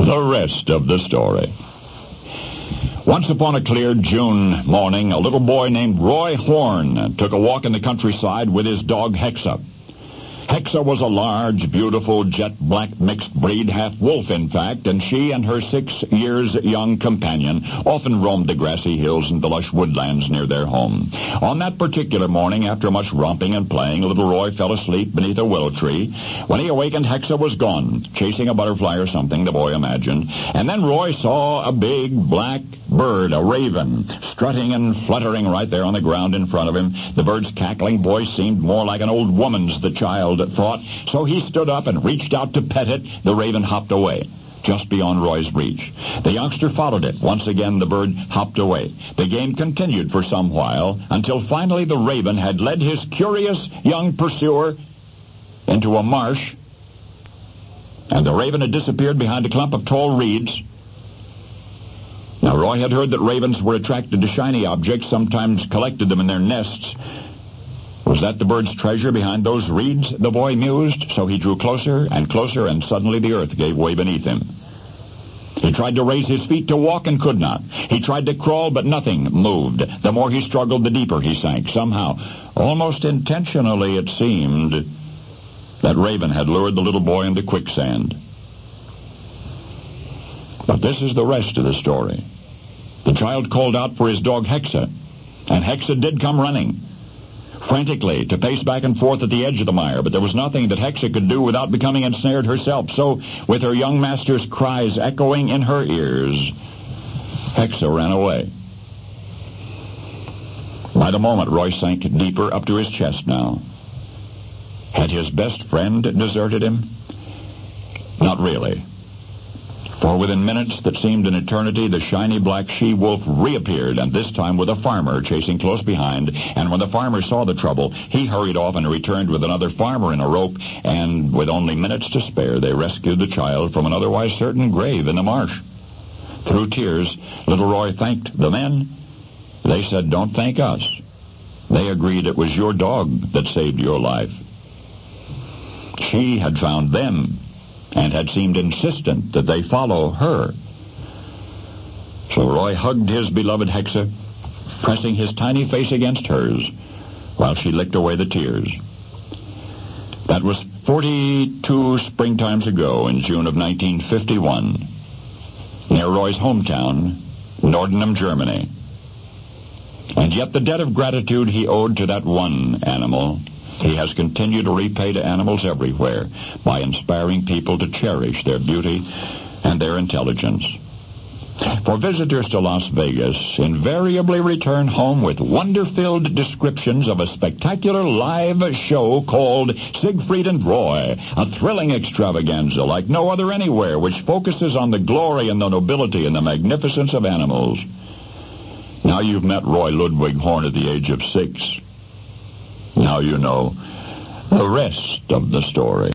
The rest of the story. Once upon a clear June morning, a little boy named Roy Horn took a walk in the countryside with his dog Hexa. Hexa was a large, beautiful, jet-black mixed breed, half-wolf in fact, and she and her 6 years young companion often roamed the grassy hills and the lush woodlands near their home. On that particular morning, after much romping and playing, little Roy fell asleep beneath a willow tree. When he awakened, Hexa was gone, chasing a butterfly or something, the boy imagined. And then Roy saw a big black bird, a raven, strutting and fluttering right there on the ground in front of him. The bird's cackling voice seemed more like an old woman's, the child thought, so he stood up and reached out to pet it. The raven hopped away, just beyond Roy's reach. The youngster followed it. Once again, the bird hopped away. The game continued for some while, until finally the raven had led his curious young pursuer into a marsh, and the raven had disappeared behind a clump of tall reeds. Now, Roy had heard that ravens were attracted to shiny objects, sometimes collected them in their nests. Was that the bird's treasure behind those reeds, the boy mused? So he drew closer, and suddenly the earth gave way beneath him. He tried to raise his feet to walk and could not. He tried to crawl, but nothing moved. The more he struggled, the deeper he sank. Somehow, almost intentionally it seemed, that raven had lured the little boy into quicksand. But this is the rest of the story. The child called out for his dog Hexa, and Hexa did come running, frantically, to pace back and forth at the edge of the mire, but there was nothing that Hexa could do without becoming ensnared herself. So, with her young master's cries echoing in her ears, Hexa ran away. By the moment, Roy sank deeper up to his chest now. Had his best friend deserted him? Not really. For within minutes that seemed an eternity, the shiny black she-wolf reappeared, and this time with a farmer chasing close behind. And when the farmer saw the trouble, he hurried off and returned with another farmer in a rope, and with only minutes to spare, they rescued the child from an otherwise certain grave in the marsh. Through tears, little Roy thanked the men. They said, "Don't thank us." They agreed it was your dog that saved your life. She had found them and had seemed insistent that they follow her. So Roy hugged his beloved Hexa, pressing his tiny face against hers, while she licked away the tears. That was 42 springtimes ago, in June of 1951, near Roy's hometown, Nordenham, Germany. And yet the debt of gratitude he owed to that one animal, he has continued to repay to animals everywhere by inspiring people to cherish their beauty and their intelligence. For visitors to Las Vegas invariably return home with wonder-filled descriptions of a spectacular live show called Siegfried and Roy, a thrilling extravaganza like no other anywhere, which focuses on the glory and the nobility and the magnificence of animals. Now you've met Roy Ludwig Horn at the age of 6. Now you know the rest of the story.